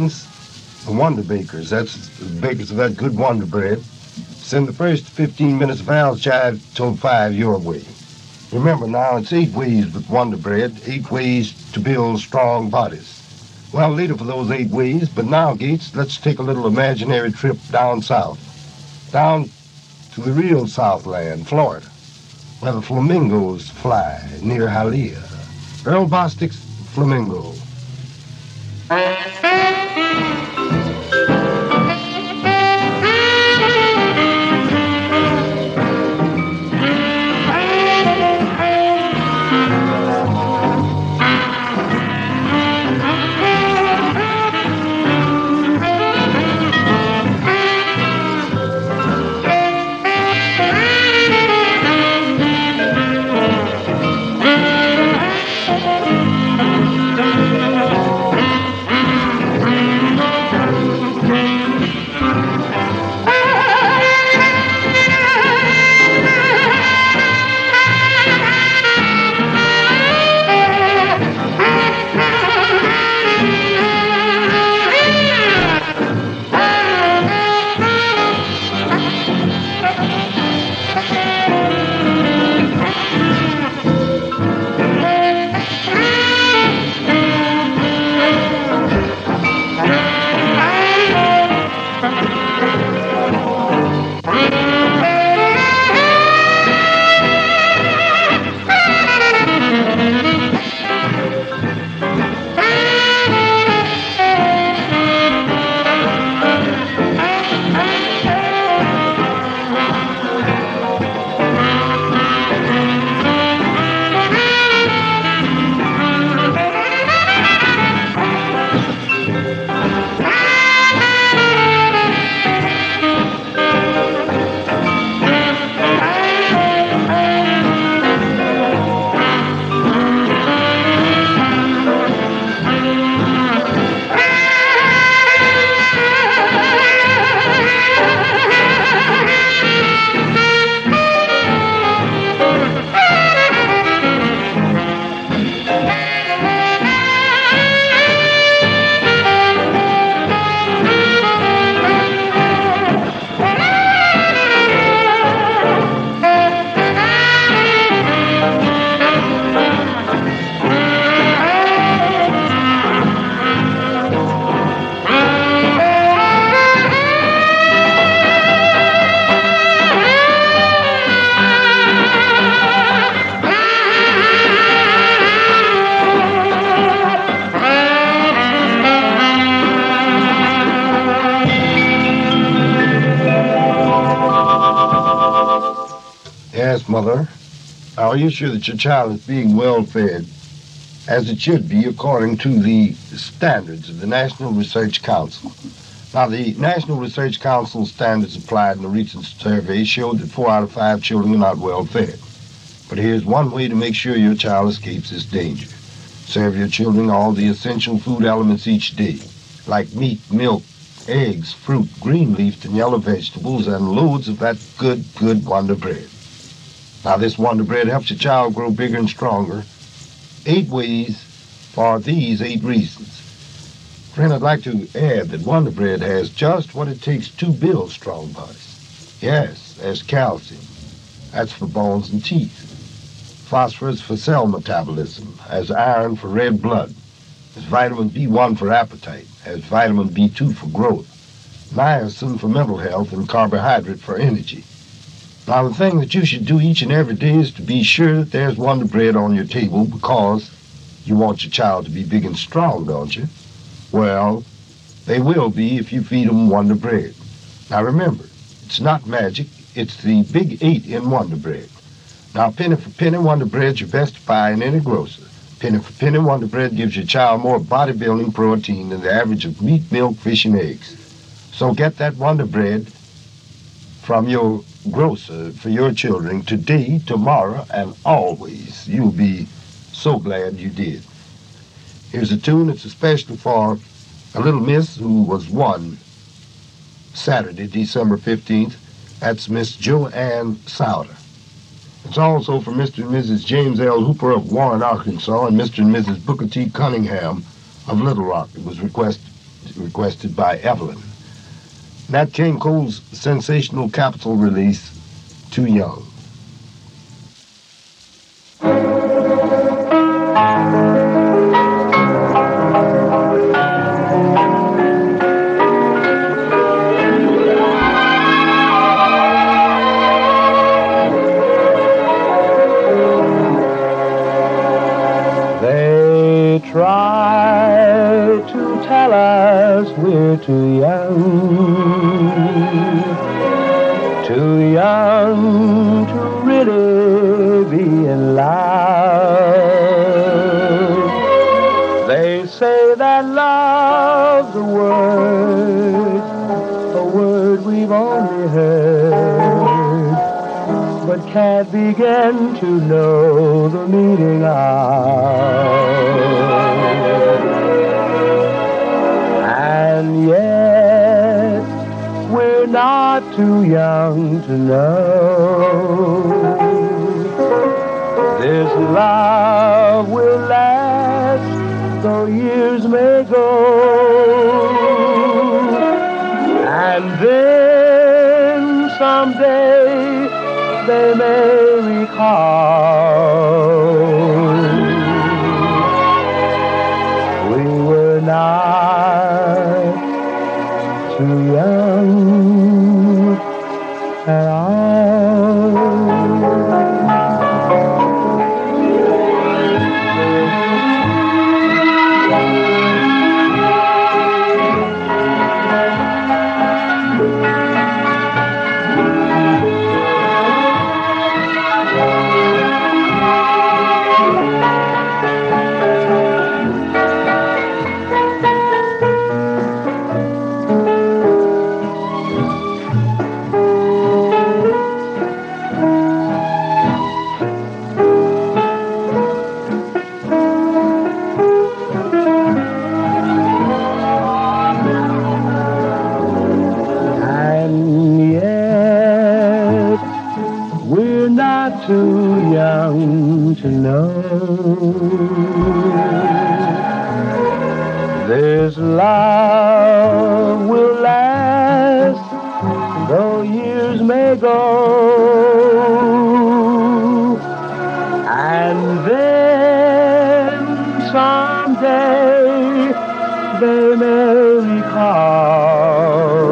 ingredients, the Wonder Bakers. That's the bakers of that good Wonder Bread. Send the first 15 minutes of Al's Jive Told 5 your way. Remember now, it's 8 ways with Wonder Bread, 8 ways to build strong bodies. Well, later for those 8 ways, but now, Gates, let's take a little imaginary trip down south. Down to the real Southland, Florida, where the flamingos fly near Hialeah. Earl Bostic's Flamingo. Yes, Mother. Are you sure that your child is being well fed, as it should be according to the standards of the National Research Council? Now, the National Research Council standards applied in a recent survey showed that 4 out of 5 children are not well fed. But here's one way to make sure your child escapes this danger. Serve your children all the essential food elements each day, like meat, milk, eggs, fruit, green leaf and yellow vegetables, and loads of that good Wonder Bread. Now, this Wonder Bread helps your child grow bigger and stronger. 8 ways for these 8 reasons. Friend, I'd like to add that Wonder Bread has just what it takes to build strong bodies. Yes, there's calcium. That's for bones and teeth. Phosphorus for cell metabolism. Has iron for red blood. Has vitamin B1 for appetite. Has vitamin B2 for growth. Niacin for mental health, and carbohydrate for energy. Now, the thing that you should do each and every day is to be sure that there's Wonder Bread on your table, because you want your child to be big and strong, don't you? Well, they will be if you feed them Wonder Bread. Now, remember, it's not magic. It's the big 8 in Wonder Bread. Now, penny for penny, Wonder Bread's your best buy in any grocer. Penny for penny, Wonder Bread gives your child more bodybuilding protein than the average of meat, milk, fish, and eggs. So get that Wonder Bread from your grocer for your children today, tomorrow, and always. You'll be so glad you did. Here's a tune. It's especially for a little miss who was won Saturday, December 15th. That's Miss Joanne Souter. It's also for Mr. and Mrs. James L. Hooper of Warren, Arkansas, and Mr. and Mrs. Booker T. Cunningham of Little Rock. It was requested requested by Evelyn. Nat King Cole's sensational Capitol release, Too Young. They try to tell us we're too young to really be in love. They say that love's a word we've only heard, but can't begin to know the meaning of. And yet, we're not too young to know this love will last, though years may go. And then someday they may recall we were not too young at all. We're not too young to know this love will last, though years may go. And then someday they may recall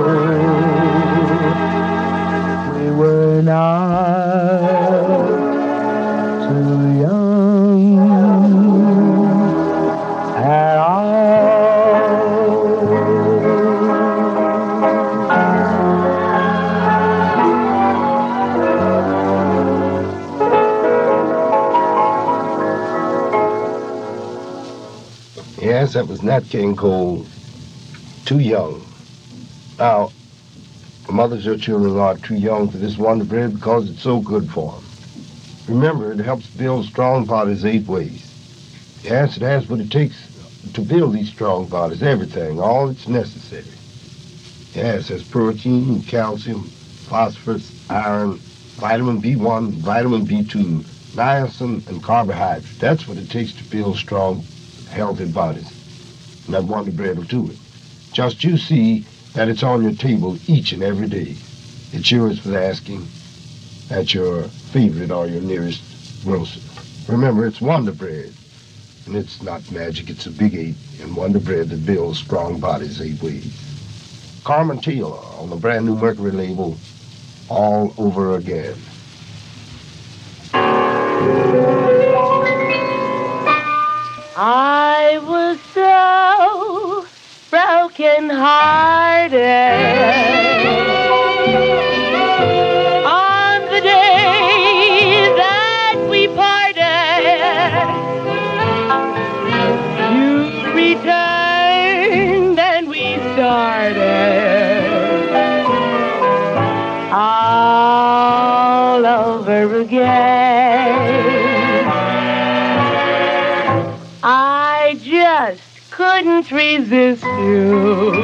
we were not too young at all. Yes, that was Nat King Cole, Too Young. Now, mothers or children are too young for this Wonder Bread because it's so good for them. Remember, it helps build strong bodies 8 ways. Yes, it has what it takes to build these strong bodies, everything, all that's necessary. Yes, it has protein, calcium, phosphorus, iron, vitamin B1, vitamin B2, niacin, and carbohydrates. That's what it takes to build strong, healthy bodies. And that Wonder Bread will do it. Just you see that it's on your table each and every day. It's yours for the asking at your favorite or your nearest grocer. Remember, it's Wonder Bread. And it's not magic, it's a big 8 in Wonder Bread that builds strong bodies 8 ways. Carmen Taylor on the brand new Mercury label, All Over Again. I was so broken-hearted on the day that we parted. You returned and we started all over again. I just couldn't resist you.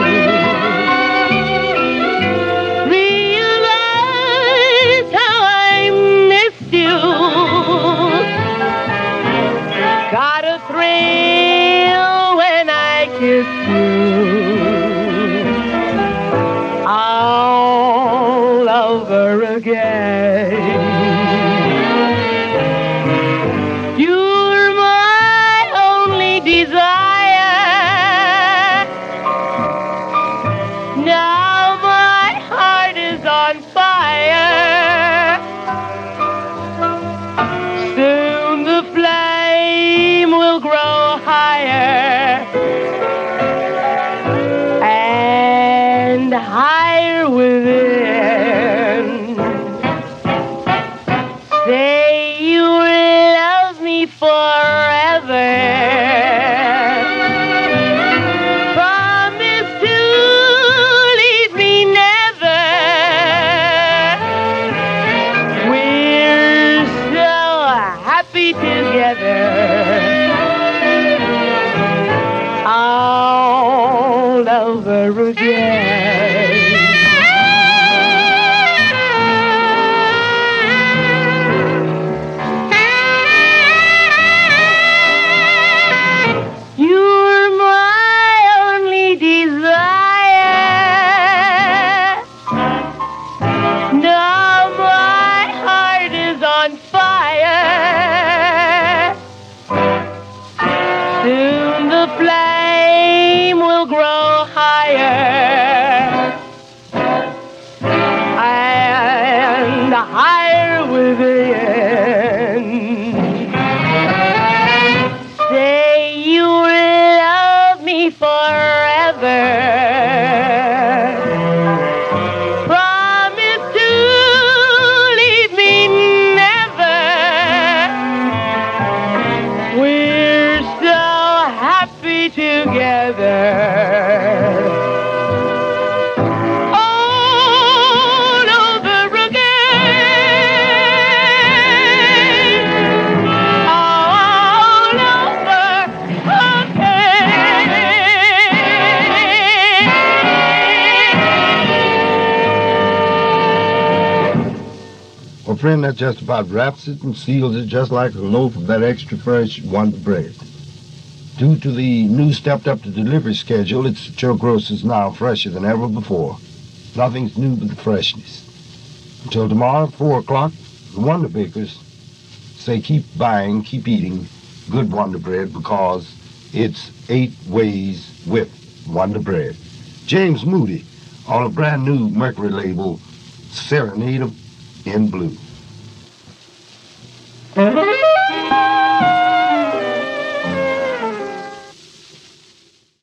Realize how I missed you. Got a thrill when I kissed you. you love me forever. Promise to leave me never. We're so happy together. All over again. You're my only desire. Now my heart is on fire. Soon the flame will grow higher, and higher within. Say you love me forever. Promise to leave me never. We're so happy together. All over again. All over again. Well, friend, that just about wraps it and seals it just like a loaf of that extra fresh Wonder Bread. Due to the new stepped-up to delivery schedule, its Joe Gross is now fresher than ever before. Nothing's new but the freshness. Until tomorrow, 4 o'clock, the Wonder Bakers say keep buying, keep eating good Wonder Bread because it's 8 ways with Wonder Bread. James Moody on a brand new Mercury label, Serenade in Blue.